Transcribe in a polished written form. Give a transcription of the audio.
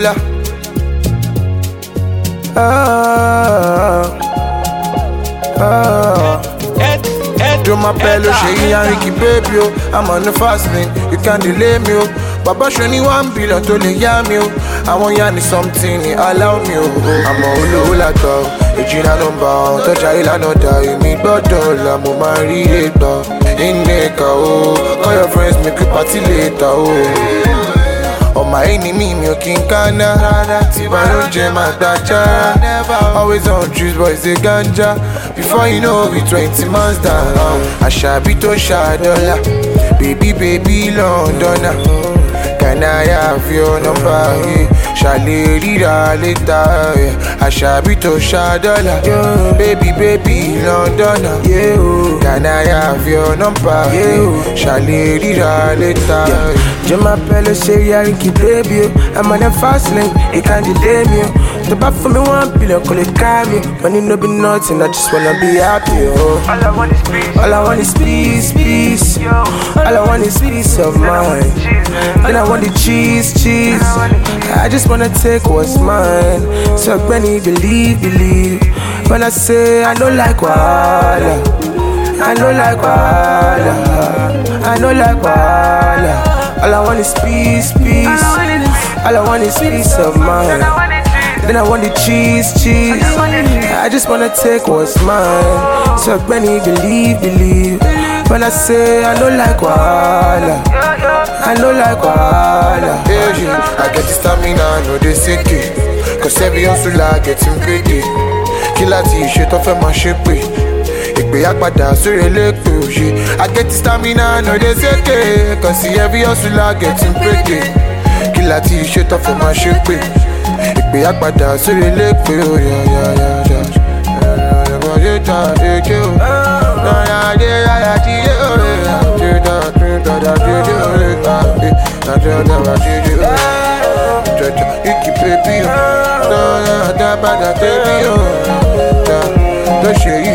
Coca-Cola. Do my bello, she and Ricky baby, oh. I'm on the fast lane, you can't delay me, oh. Baba show me 1 billion to lay me, oh. I want ya need something, allow me, oh. I'm a hula dog, a Gina number, touch a hill and die, me bottle, I'm on my reader. In Neka, oh, call your friends, make you party later, oh. On my enemy, me king kana. Tibano jam and dacha. Always on juice, boys they ganja. Before you know it, 20 months down. I shall be to Shadola. Baby, Londona. Can I have your number? Shall read later? I shall be to Shadola. Baby, Londona. Can I have your number? Shall read later? Jema Pele say ya Ricky baby, I'm on the fast lane, you can't delay me. The back for me 1 billion, call it carry. Money no be nothing, I just wanna be happy, oh. All I want is peace. All I want is peace. All I want is peace of mind. Then I want the cheese. I just wanna take what's mine. So Benny, believe. When I say I don't like wahala, I don't like wahala. All I want is peace. All I want is peace of mind. Then I want the cheese. I just wanna take what's mine. So Benny, believe. When I say I don't like wahala, I don't like wahala. Yeah, I get the stamina, no they sick it. Cause every hustler getting paid. Killer t-shirt off of my shape. Ìpè àpàdà sórí elépo òye. I get the stamina, no dey seke. Cause every hustler getting paid. Killer t-shirt off of my shape. Ìpè àpàdà sórí elépo òye. Baby,